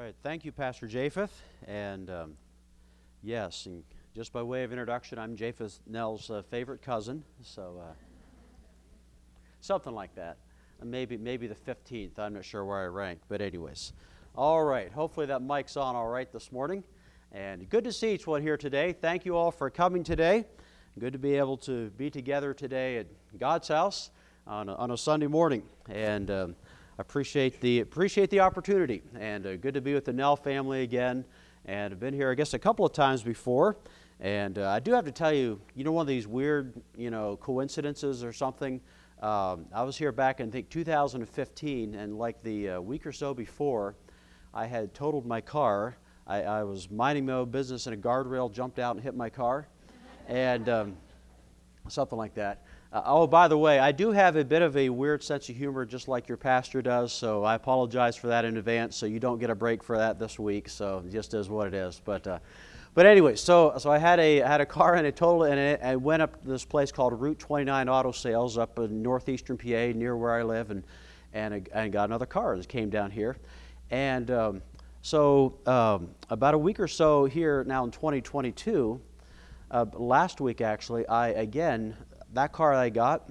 right, thank you, Pastor Japheth. And yes, and just by way of introduction, I'm Japheth Nell's favorite cousin, so something like that. Maybe the 15th. I'm not sure where I rank, but anyways. All right, hopefully that mic's on all right this morning. And good to see each one here today. Thank you all for coming today. Good to be able to be together today at God's house on a Sunday morning. And appreciate the opportunity, and good to be with the Nell family again. And I've been here, I guess, a couple of times before. And I do have to tell you, one of these weird, coincidences or something. I was here back in, I think, 2015, and like the week or so before, I had totaled my car. I was minding my own business, and a guardrail jumped out and hit my car, and something like that. Oh, by the way, I do have a bit of a weird sense of humor, just like your pastor does, so I apologize for that in advance, so you don't get a break for that this week, so it just is what it is. But anyway, so I had a car and a total, and I went up to this place called Route 29 Auto Sales up in northeastern PA, near where I live, and got another car and came down here. And so about a week or so here now in 2022, last week actually, that car I got,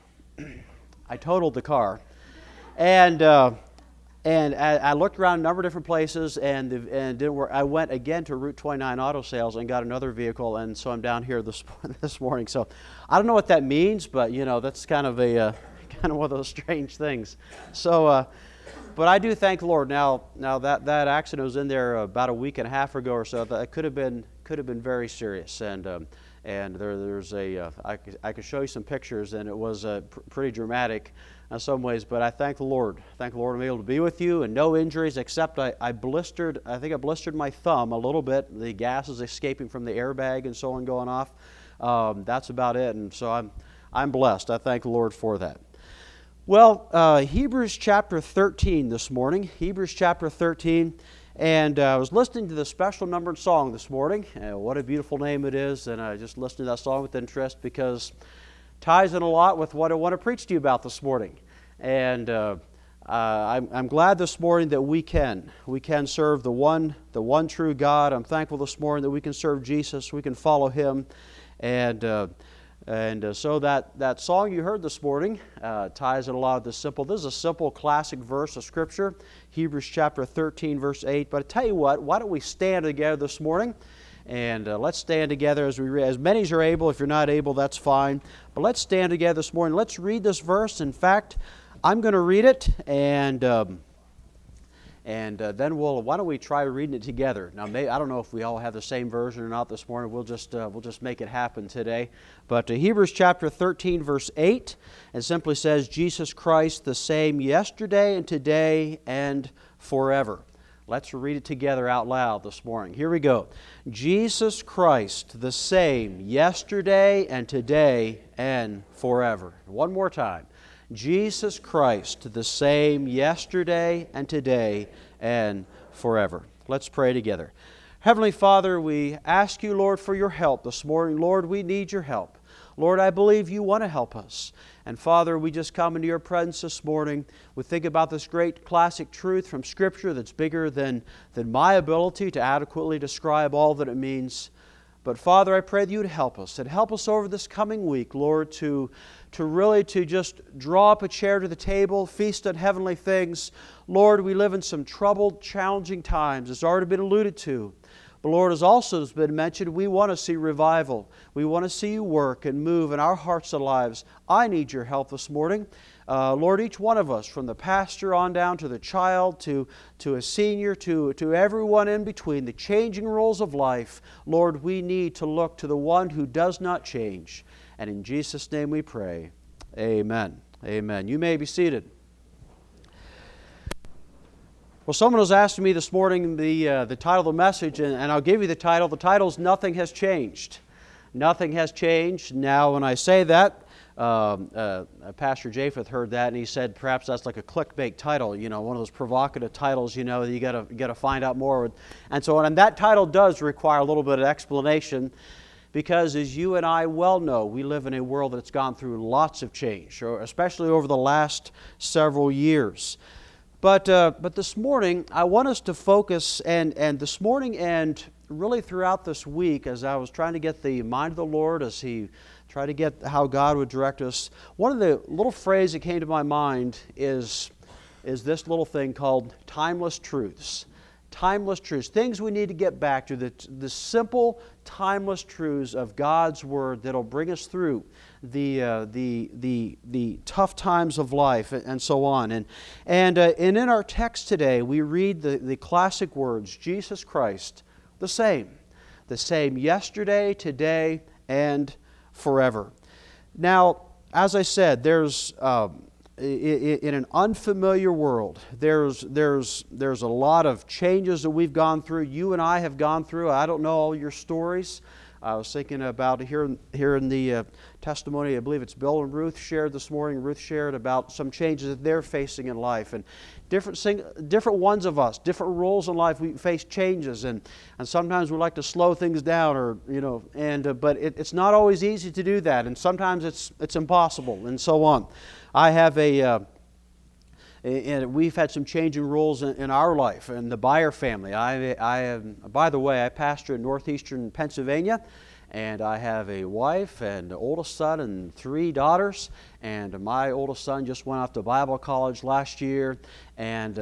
I totaled the car, and I looked around a number of different places, and it didn't work. I went again to Route 29 Auto Sales and got another vehicle, and so I'm down here this morning. So I don't know what that means, but that's kind of one of those strange things. So, but I do thank the Lord. Now that accident was in there about a week and a half ago or so. That could have been very serious, and there's I could show you some pictures, and it was pretty dramatic in some ways, but I thank the Lord. Thank the Lord I'm able to be with you, and no injuries except I think I blistered my thumb a little bit. The gas is escaping from the airbag and so on going off. That's about it, and so I'm blessed. I thank the Lord for that. Well, Hebrews chapter 13 this morning. Hebrews chapter 13. And I was listening to the special numbered song this morning. What a beautiful name it is. And I just listened to that song with interest because it ties in a lot with what I want to preach to you about this morning. And I'm glad this morning that we can serve the one true God. I'm thankful this morning that we can serve Jesus. We can follow Him. And so that song you heard this morning ties in a lot of this simple. This is a simple classic verse of Scripture, Hebrews chapter 13, verse 8. But I tell you what, why don't we stand together this morning? And let's stand together as we read. As many as are able. If you're not able, that's fine. But let's stand together this morning. Let's read this verse. In fact, I'm going to read it, and then why don't we try reading it together? Now, I don't know if we all have the same version or not this morning. We'll just make it happen today. But Hebrews chapter 13, verse 8, it simply says, Jesus Christ the same yesterday and today and forever. Let's read it together out loud this morning. Here we go. Jesus Christ the same yesterday and today and forever. One more time. Jesus Christ, the same yesterday and today and forever. Let's pray together. Heavenly Father, we ask you, Lord, for your help this morning. Lord, we need your help. Lord, I believe you want to help us. And Father, we just come into your presence this morning. We think about this great classic truth from Scripture that's bigger than my ability to adequately describe all that it means. But Father, I pray that you would help us, and help us over this coming week, Lord, to really just draw up a chair to the table, feast on heavenly things. Lord, we live in some troubled, challenging times, as already been alluded to. But Lord, as also has been mentioned, we want to see revival. We want to see you work and move in our hearts and lives. I need your help this morning. Lord, each one of us, from the pastor on down to the child, to a senior, to everyone in between, the changing roles of life, Lord, we need to look to the one who does not change. And in Jesus' name we pray. Amen. Amen. You may be seated. Well, someone was asking me this morning the title of the message, and I'll give you the title. The title is Nothing Has Changed. Nothing has changed. Now, when I say that, Pastor Japheth heard that, and he said perhaps that's like a clickbait title, one of those provocative titles, that you got to find out more. And so on. And that title does require a little bit of explanation, because as you and I well know, we live in a world that's gone through lots of change, especially over the last several years. But this morning, I want us to focus, and this morning and really throughout this week, as I was trying to get the mind of the Lord, as He tried to get how God would direct us, one of the little phrases that came to my mind is this little thing called timeless truths. Timeless truths, things we need to get back to, the simple, timeless truths of God's Word that'll bring us through the tough times of life and so on. And in our text today, we read the classic words, Jesus Christ, the same yesterday, today, and forever. Now, as I said, there's in an unfamiliar world, there's a lot of changes that we've gone through. You and I have gone through. I don't know all your stories. I was thinking about here in the testimony, I believe it's Bill and Ruth shared this morning. Ruth shared about some changes that they're facing in life, and different ones of us, different roles in life. We face changes, and sometimes we like to slow things down, or but it's not always easy to do that, and sometimes it's impossible, and so on. I have and we've had some changing roles in our life, in the Byer family. By the way, I pastor in northeastern Pennsylvania, and I have a wife and an oldest son and 3 daughters, and my oldest son just went off to Bible college last year, and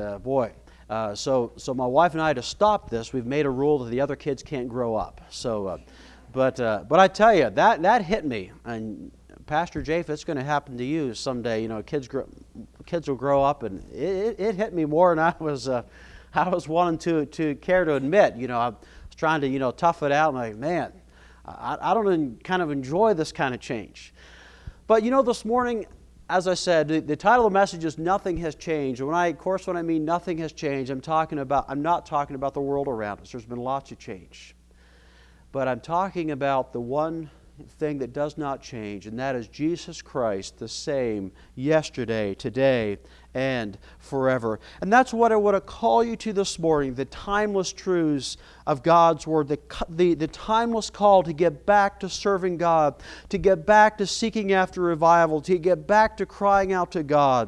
so my wife and I, to stop this, we've made a rule that the other kids can't grow up. So, but I tell you, that hit me, and Pastor Jay, if it's going to happen to you someday, kids will grow up, and it hit me more than I was wanting to care to admit. I was trying to tough it out, and like, man, I don't kind of enjoy this kind of change. But this morning, as I said, the title of the message is "Nothing Has Changed." When I mean nothing has changed, I'm not talking about the world around us. There's been lots of change, but I'm talking about the one thing that does not change, and that is Jesus Christ, the same yesterday, today, and forever. And that's what I want to call you to this morning, the timeless truths of God's Word, the timeless call to get back to serving God, to get back to seeking after revival, to get back to crying out to God.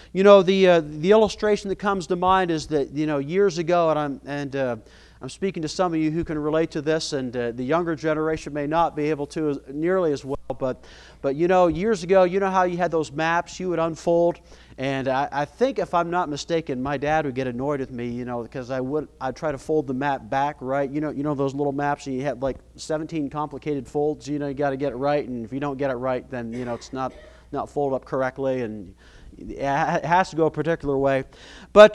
The illustration that comes to mind is that, years ago, and I'm speaking to some of you who can relate to this, and the younger generation may not be able to nearly as well. But years ago, how you had those maps you would unfold, and I think, if I'm not mistaken, my dad would get annoyed with me, because I'd try to fold the map back right. Those little maps, and you have like 17 complicated folds. You got to get it right, and if you don't get it right, then it's not folded up correctly, and it has to go a particular way. But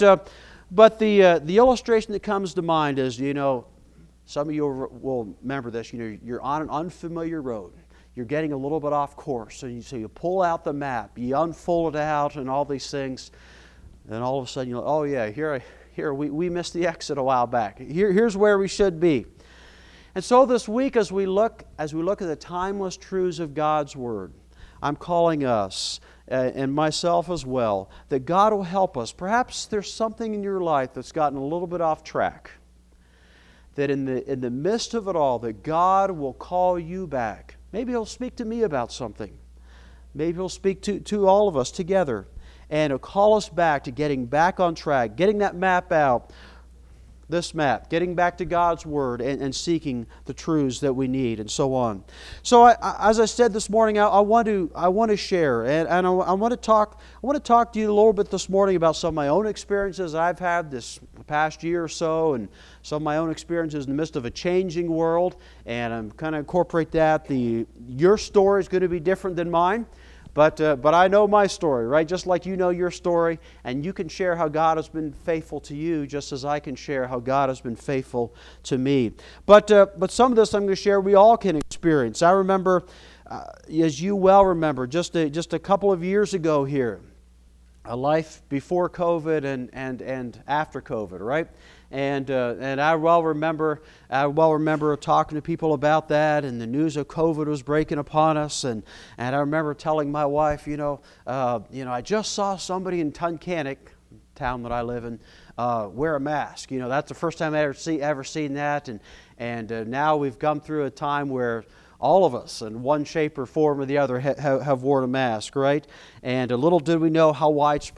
the illustration that comes to mind is, some of you will remember this. You're on an unfamiliar road. You're getting a little bit off course. So you pull out the map, you unfold it out, and all these things. And all of a sudden, oh yeah, here we missed the exit a while back. Here's where we should be. And so this week, as we look at the timeless truths of God's Word, I'm calling us, and myself as well, that God will help us. Perhaps there's something in your life that's gotten a little bit off track, that in the midst of it all, that God will call you back. Maybe He'll speak to me about something. Maybe He'll speak to all of us together, and He'll call us back to getting back on track, getting that map out, this map, getting back to God's Word and seeking the truths that we need, and so on. So, as I said this morning, I want to share, and I want to talk to you a little bit this morning about some of my own experiences I've had this past year or so, and some of my own experiences in the midst of a changing world. And I'm kind of incorporate that. Your story is going to be different than mine. But I know my story, right? Just like you know your story, and you can share how God has been faithful to you, just as I can share how God has been faithful to me. But some of this I'm going to share we all can experience. I remember, as you well remember, just a couple of years ago here, a life before COVID and after COVID, right? And I well remember talking to people about that, and the news of COVID was breaking upon us, and I remember telling my wife, I just saw somebody in Tunkhannock, town that I live in, wear a mask. That's the first time I ever seen that, and now we've come through a time where all of us, in one shape or form or the other, have worn a mask, right? And little did we know how widespread it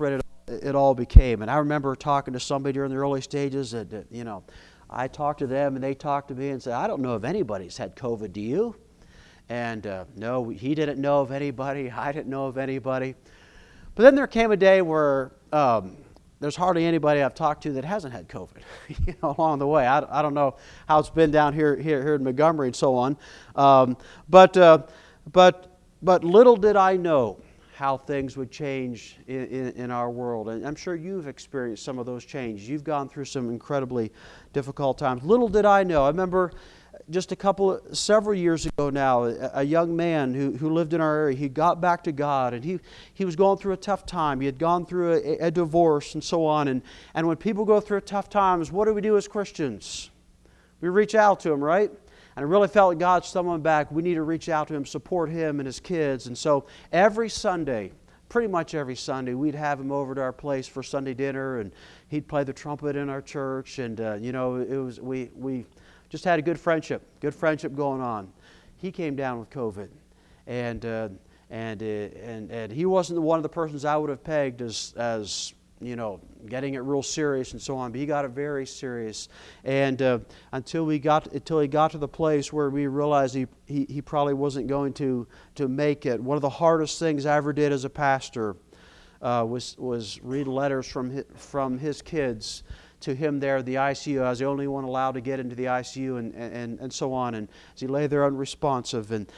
it all became. And I remember talking to somebody during the early stages that I talked to them and they talked to me and said, I don't know if anybody's had COVID, do you? And no, he didn't know of anybody. I didn't know of anybody. But then there came a day where there's hardly anybody I've talked to that hasn't had COVID along the way. I don't know how it's been down here in Montgomery and so on. But little did I know how things would change in our world. And I'm sure you've experienced some of those changes. You've gone through some incredibly difficult times. Little did I know. I remember just several years ago now, a young man who lived in our area, he got back to God, and he was going through a tough time. He had gone through a divorce and so on. And when people go through tough times, what do we do as Christians? We reach out to them, right? And I really felt like God's someone back. We need to reach out to him, support him and his kids. And so every Sunday, pretty much every Sunday, we'd have him over to our place for Sunday dinner, and he'd play the trumpet in our church. And we just had a good friendship going on. He came down with COVID, and he wasn't one of the persons I would have pegged as getting it real serious and so on. But he got it very serious, and until he got to the place where we realized he probably wasn't going to make it. One of the hardest things I ever did as a pastor was read letters from his kids to him there at the ICU. I was the only one allowed to get into the ICU and so on. And as he lay there unresponsive, and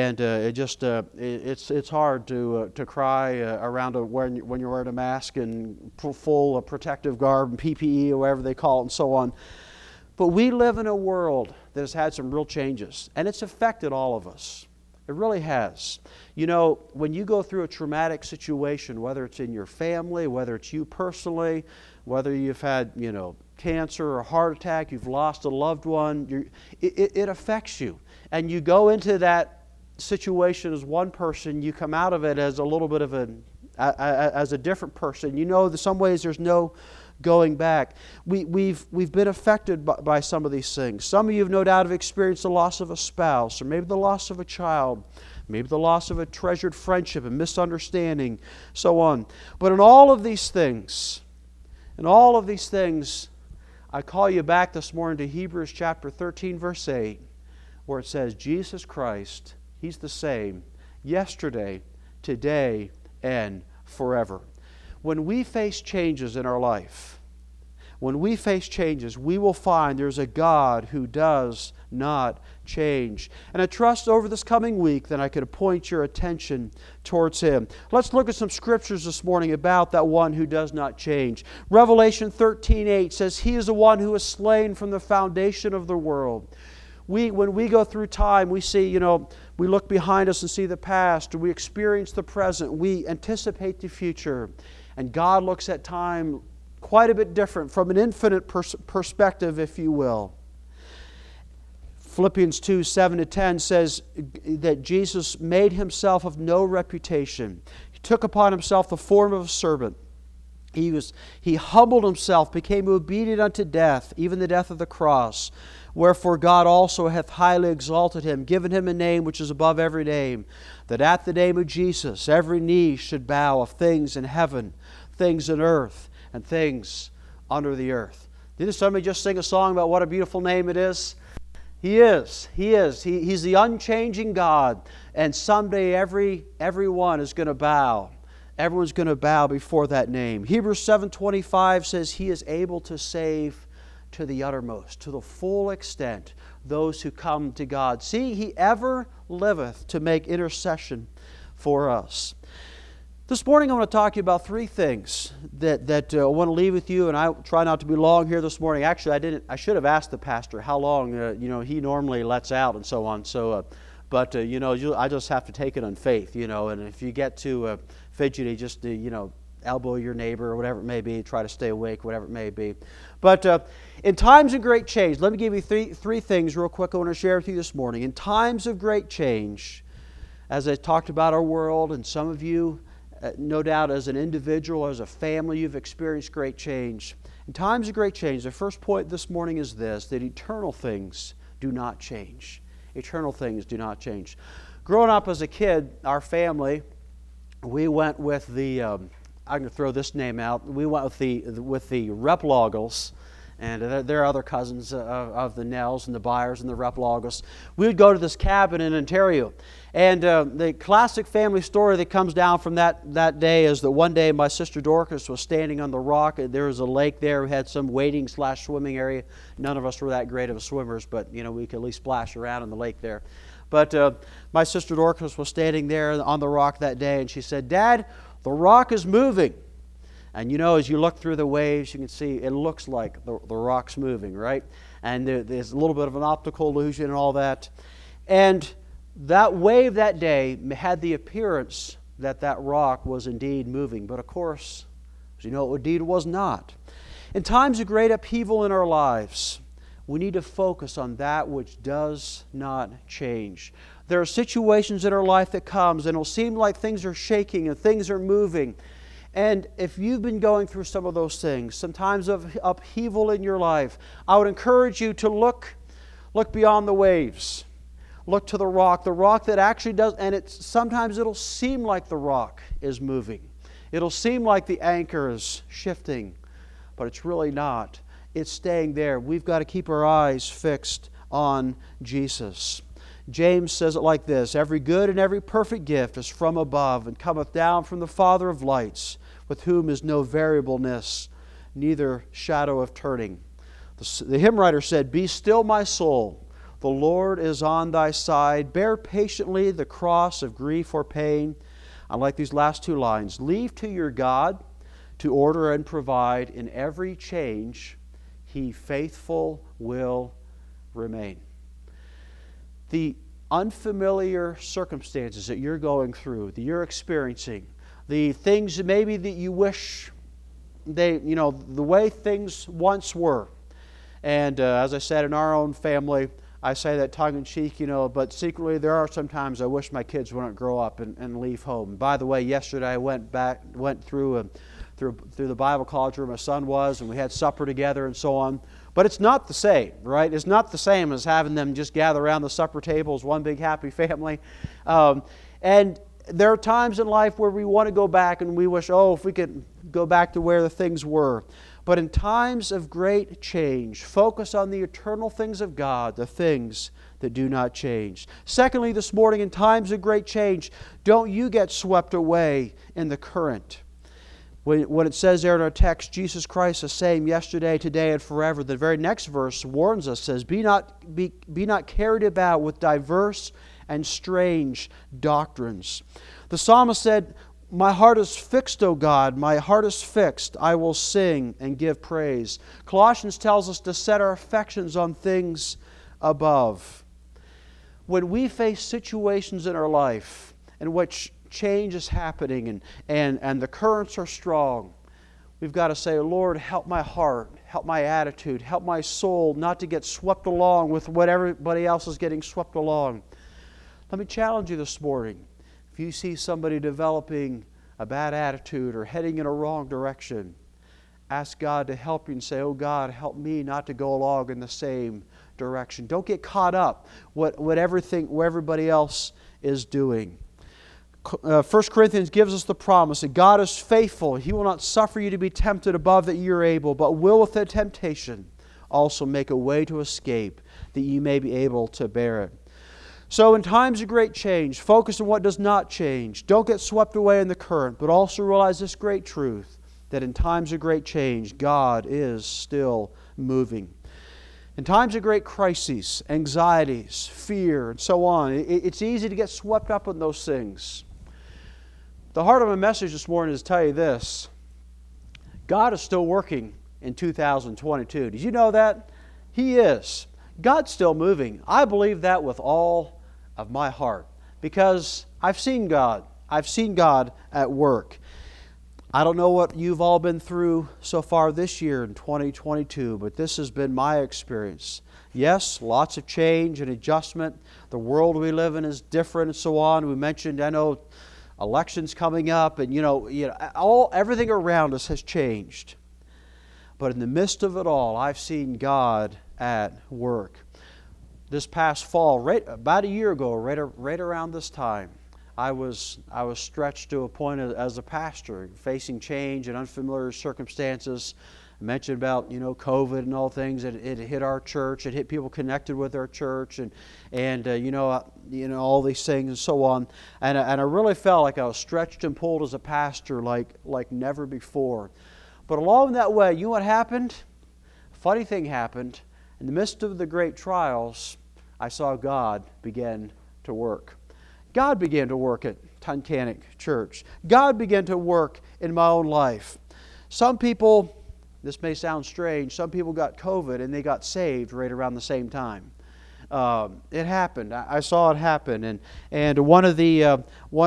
it's hard to cry around when you're wearing a mask and full of protective garb and PPE or whatever they call it and so on. But we live in a world that has had some real changes, and it's affected all of us. It really has. When you go through a traumatic situation, whether it's in your family, whether it's you personally, whether you've had, cancer or a heart attack, you've lost a loved one, it affects you. And you go into that situation as one person, you come out of it as a little bit of as a different person. In some ways there's no going back. We've been affected by some of these things. Some of you have no doubt have experienced the loss of a spouse, or maybe the loss of a child, maybe the loss of a treasured friendship, a misunderstanding, so on. But in all of these things, I call you back this morning to Hebrews chapter 13, verse 8, where it says, Jesus Christ, He's the same yesterday, today, and forever. When we face changes in our life, we will find there's a God who does not change. And I trust over this coming week that I could point your attention towards Him. Let's look at some scriptures this morning about that one who does not change. Revelation 13:8 says, He is the one who is slain from the foundation of the world. When we go through time, we see, we look behind us and see the past, we experience the present, we anticipate the future. And God looks at time quite a bit different, from an infinite perspective, if you will. Philippians 2:7-10 says that Jesus made Himself of no reputation. He took upon Himself the form of a servant. He humbled Himself, became obedient unto death, even the death of the cross. Wherefore God also hath highly exalted Him, given Him a name which is above every name, that at the name of Jesus every knee should bow, of things in heaven, things in earth, and things under the earth. Didn't somebody just sing a song about what a beautiful name it is? He is. He's the unchanging God. And someday everyone is going to bow. Everyone's going to bow before that name. Hebrews 7:25 says He is able to save to the uttermost, to the full extent, those who come to God. See, He ever liveth to make intercession for us. This morning I want to talk to you about three things that I want to leave with you, and I try not to be long here this morning. Actually, I should have asked the pastor how long he normally lets out and so on. But I just have to take it on faith, and if you get too fidgety, just elbow your neighbor or whatever it may be, try to stay awake, whatever it may be. But in times of great change, let me give you three things real quick I want to share with you this morning. In times of great change, as I talked about our world, and some of you, no doubt as an individual, as a family, you've experienced great change. In times of great change, the first point this morning is this, that eternal things do not change. Eternal things do not change. Growing up as a kid, our family, we went with the I'm going to throw this name out. We went with the Replogels, and they're other cousins of the Nells and the Byers and the Replogels. We would go to this cabin in Ontario. And the classic family story that comes down from that day is that one day my sister Dorcas was standing on the rock. There was a lake there. We had some wading/swimming area. None of us were that great of swimmers, but we could at least splash around in the lake there. But my sister Dorcas was standing there on the rock that day, and she said, "Dad, the rock is moving." And as you look through the waves, you can see it looks like the rock's moving, right? And there's a little bit of an optical illusion and all that. And that wave that day had the appearance that rock was indeed moving. But of course, as you know, indeed it was not. In times of great upheaval in our lives, we need to focus on that which does not change. There are situations in our life that comes, and it'll seem like things are shaking and things are moving. And if you've been going through some of those things, some times of upheaval in your life, I would encourage you to look beyond the waves. Look to the rock that actually does, and sometimes it'll seem like the rock is moving. It'll seem like the anchor is shifting, but it's really not. It's staying there. We've got to keep our eyes fixed on Jesus. James says it like this: "Every good and every perfect gift is from above, and cometh down from the Father of lights, with whom is no variableness, neither shadow of turning." The hymn writer said, "Be still, my soul, the Lord is on thy side. Bear patiently the cross of grief or pain." I like these last two lines. "Leave to your God to order and provide. In every change, He faithful will remain." The unfamiliar circumstances that you're going through, that you're experiencing, the things maybe that you wish the way things once were. And as I said, in our own family, I say that tongue-in-cheek, but secretly there are some times I wish my kids wouldn't grow up and leave home. By the way, yesterday I went through the Bible college where my son was, and we had supper together and so on. But it's not the same, right? It's not the same as having them just gather around the supper table as one big happy family. And there are times in life where we want to go back and we wish, if we could go back to where the things were. But in times of great change, focus on the eternal things of God, the things that do not change. Secondly, this morning, in times of great change, don't you get swept away in the current. When it says there in our text, Jesus Christ the same yesterday, today, and forever, the very next verse warns us, says, Be not carried about with diverse and strange doctrines. The psalmist said, "My heart is fixed, O God, my heart is fixed. I will sing and give praise." Colossians tells us to set our affections on things above. When we face situations in our life in which change is happening and the currents are strong, we've got to say, "Lord, help my heart, help my attitude, help my soul not to get swept along with what everybody else is getting swept along." Let me challenge you this morning. If you see somebody developing a bad attitude or heading in a wrong direction, ask God to help you and say, "Oh God, help me not to go along in the same direction." Don't get caught up what everybody else is doing. 1 Corinthians gives us the promise that God is faithful. He will not suffer you to be tempted above that you are able, but will with the temptation also make a way to escape, that you may be able to bear it. So in times of great change, focus on what does not change. Don't get swept away in the current, but also realize this great truth, that in times of great change, God is still moving. In times of great crises, anxieties, fear, and so on, it's easy to get swept up in those things. The heart of my message this morning is to tell you this: God is still working in 2022. Did you know that? He is. God's still moving. I believe that with all of my heart, because I've seen God. I've seen God at work. I don't know what you've all been through so far this year in 2022, but this has been my experience. Yes, lots of change and adjustment. The world we live in is different and so on. We mentioned, elections coming up, and everything around us has changed. But in the midst of it all, I've seen God at work. This past fall, about a year ago, right around this time, I was stretched to a point as a pastor, facing change and unfamiliar circumstances. I mentioned about COVID and all things. It hit our church. It hit people connected with our church, and all these things and so on. And I really felt like I was stretched and pulled as a pastor like never before. But along that way, you know what happened? A funny thing happened. In the midst of the great trials, I saw God begin to work. God began to work at Tunkhannock Church. God began to work in my own life. Some people, this may sound strange, some people got COVID and they got saved right around the same time. It happened. I saw it happen. And one of the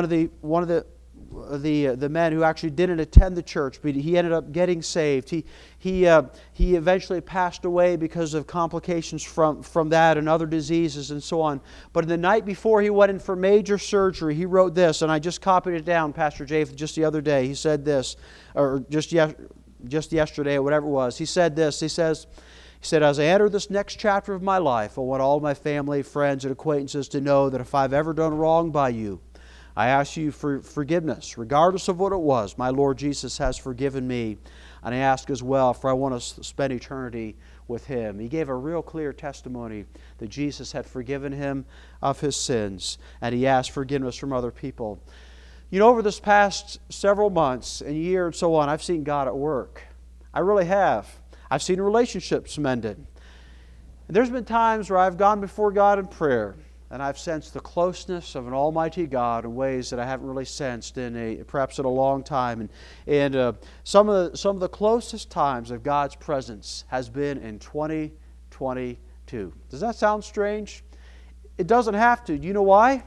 men who actually didn't attend the church, but he ended up getting saved. He eventually passed away because of complications from that and other diseases and so on. But the night before he went in for major surgery, he wrote this, and I just copied it down, Pastor Jay, just the other day. He said this, or just yesterday or whatever it was. He said this. He said, as I enter this next chapter of my life, I want all my family, friends, and acquaintances to know that if I've ever done wrong by you, I ask you for forgiveness, regardless of what it was. My Lord Jesus has forgiven me, and I ask as well, for I want to spend eternity with Him. He gave a real clear testimony that Jesus had forgiven him of his sins, and he asked forgiveness from other people. Over this past several months and year and so on, I've seen God at work. I really have. I've seen relationships mended. And there's been times where I've gone before God in prayer, and I've sensed the closeness of an almighty God in ways that I haven't really sensed perhaps in a long time. And some of the closest times of God's presence has been in 2022. Does that sound strange? It doesn't have to. Do you know why?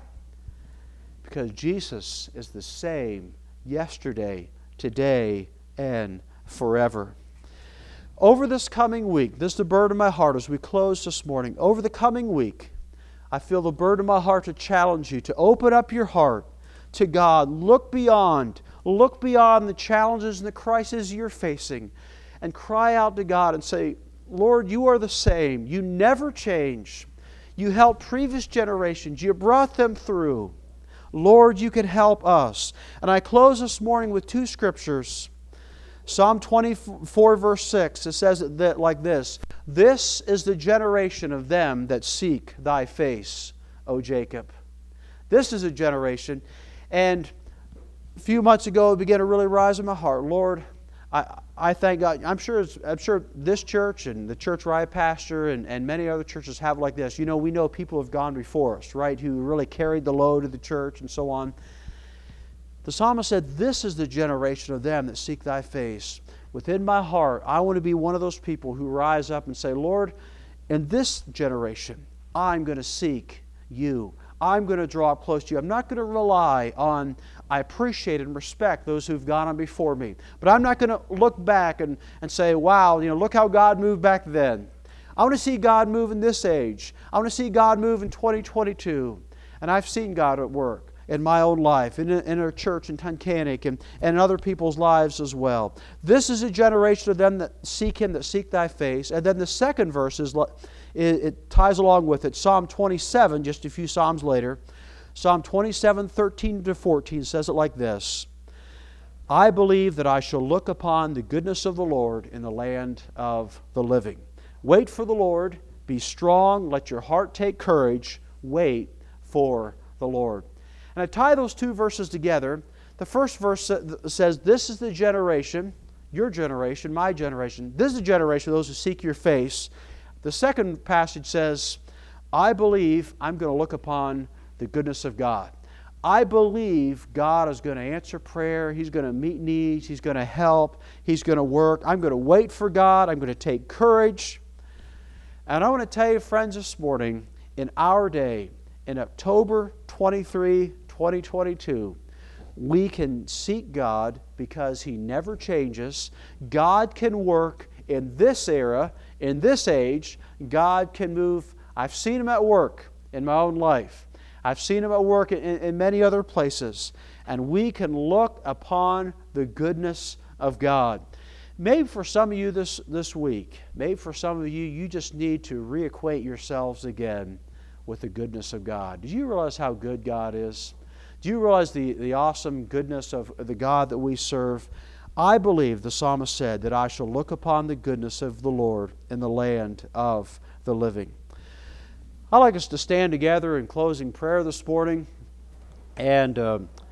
Because Jesus is the same yesterday, today, and forever. Over this coming week, this is the burden of my heart as we close this morning. Over the coming week, I feel the burden of my heart to challenge you to open up your heart to God. Look beyond the challenges and the crises you're facing, and cry out to God and say, Lord, you are the same. You never change. You helped previous generations. You brought them through. Lord, you can help us. And I close this morning with two scriptures. Psalm 24, verse 6, it says that like this, this is the generation of them that seek thy face, O Jacob. This is a generation. And a few months ago, it began to really rise in my heart. Lord, I thank God. I'm sure this church and the church where I pastor and many other churches have like this. We know people have gone before us, right, who really carried the load of the church and so on. The psalmist said, this is the generation of them that seek thy face. Within my heart, I want to be one of those people who rise up and say, Lord, in this generation, I'm going to seek you. I'm going to draw up close to you. I'm not going to rely on, I appreciate and respect those who've gone on before me. But I'm not going to look back and say, wow, look how God moved back then. I want to see God move in this age. I want to see God move in 2022. And I've seen God at work in my own life, in our church in Tunkhannock, and in other people's lives as well. This is a generation of them that seek Him, that seek thy face. And then the second verse it ties along with it. Psalm 27, just a few psalms later, Psalm 27, 13 to 14 says it like this. I believe that I shall look upon the goodness of the Lord in the land of the living. Wait for the Lord, be strong, let your heart take courage, wait for the Lord. And I tie those two verses together. The first verse says, this is the generation, your generation, my generation. This is the generation of those who seek your face. The second passage says, I believe I'm going to look upon the goodness of God. I believe God is going to answer prayer. He's going to meet needs. He's going to help. He's going to work. I'm going to wait for God. I'm going to take courage. And I want to tell you, friends, this morning, in our day, in October 23, 2022, we can seek God because He never changes. God can work in this era, in this age. God can move. I've seen Him at work in my own life. I've seen Him at work in many other places. And we can look upon the goodness of God. Maybe for some of you this week, maybe for some of you, you just need to reacquaint yourselves again with the goodness of God. Do you realize how good God is? Do you realize the awesome goodness of the God that we serve? I believe, the psalmist said, that I shall look upon the goodness of the Lord in the land of the living. I'd like us to stand together in closing prayer this morning. And